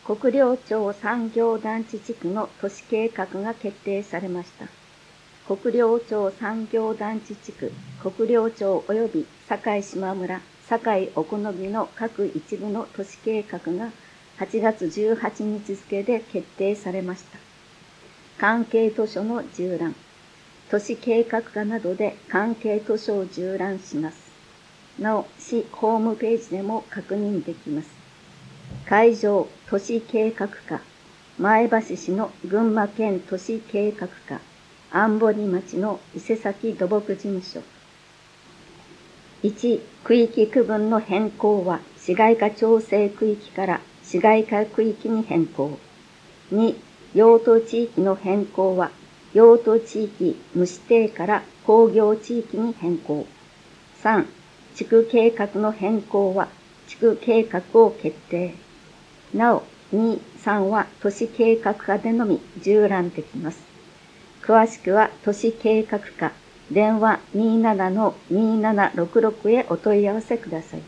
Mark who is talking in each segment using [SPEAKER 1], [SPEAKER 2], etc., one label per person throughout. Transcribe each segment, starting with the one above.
[SPEAKER 1] 国領町産業団地地区の都市計画が決定されました。国領町産業団地地区、国領町及び堺島村、堺お好みの各一部の都市計画が8月18日付で決定されました。関係図書の縦覧、都市計画課などで関係図書を縦覧します。なお、市ホームページでも確認できます。会場、都市計画課、前橋市の群馬県都市計画課、安堀町の伊勢崎土木事務所。1、区域区分の変更は市街化調整区域から市街化区域に変更。2、用途地域の変更は用途地域無指定から工業地域に変更。3、地区計画の変更は地区計画を決定。なお、2、3は都市計画課でのみ縦覧できます。詳しくは都市計画課電話 27-2766 へお問い合わせください。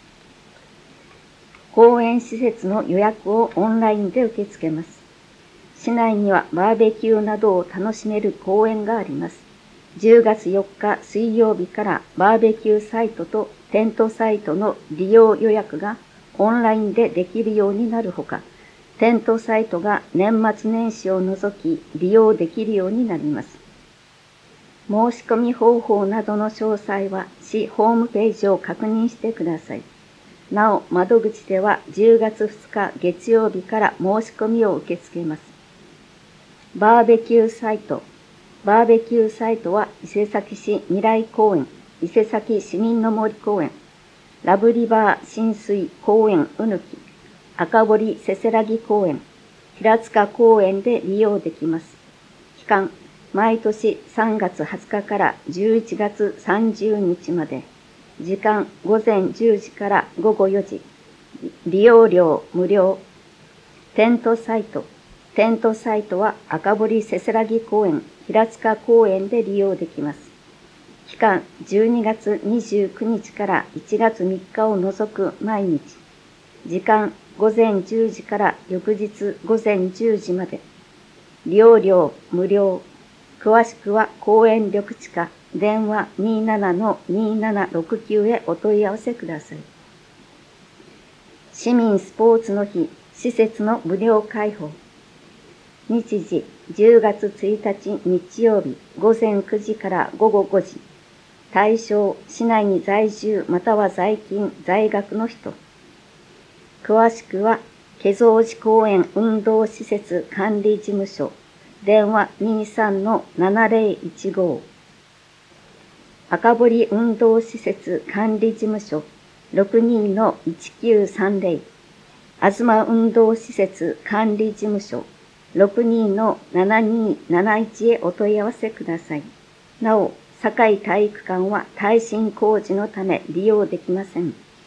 [SPEAKER 1] 公園施設の予約をオンラインで受け付けます。市内にはバーベキューなどを楽しめる公園があります。10月4日水曜日からバーベキューサイトとテントサイトの利用予約がオンラインでできるようになるほか、テントサイトが年末年始を除き利用できるようになります。申し込み方法などの詳細は市ホームページを確認してください。なお、窓口では10月2日月曜日から申し込みを受け付けます。バーベキューサイト。バーベキューサイトは伊勢崎市未来公園、伊勢崎市民の森公園、ラブリバー親水公園うぬき、赤堀せせらぎ公園、平塚公園で利用できます。期間、毎年3月20日から11月30日まで。時間、午前10時から午後4時。利用料無料。テントサイト。テントサイトは赤堀せせらぎ公園、平塚公園で利用できます。期間、12月29日から1月3日を除く毎日。時間、午前10時から翌日午前10時まで。利用料無料。詳しくは公園緑地課電話 27-2769 へお問い合わせください。市民スポーツの日、施設の無料開放。日時、10月1日日曜日、午前9時から午後5時。対象、市内に在住または在勤、在学の人。詳しくは、気蔵寺公園運動施設管理事務所、電話 23-7015。赤堀運動施設管理事務所、62-1930。東運動施設管理事務所、62-7271 へお問い合わせください。なお、堺体育館は耐震工事のため利用できません。